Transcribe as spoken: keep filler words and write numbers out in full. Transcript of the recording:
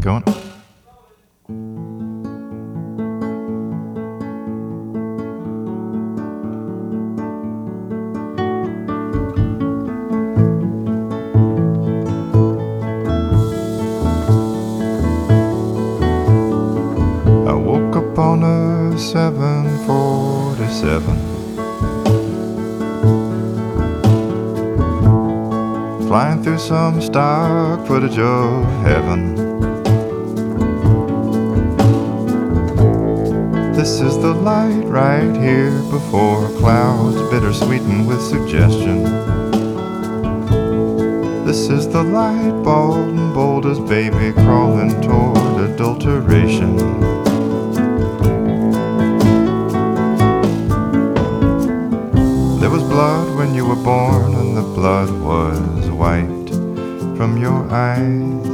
Going. I woke up on a seven forty-seven, flying through some stock footage of heaven. This is the light right here before clouds, bittersweetened with suggestion. This is the light, bald and bold as baby, crawling toward adulteration. There was blood when you were born, and the blood was wiped from your eyes.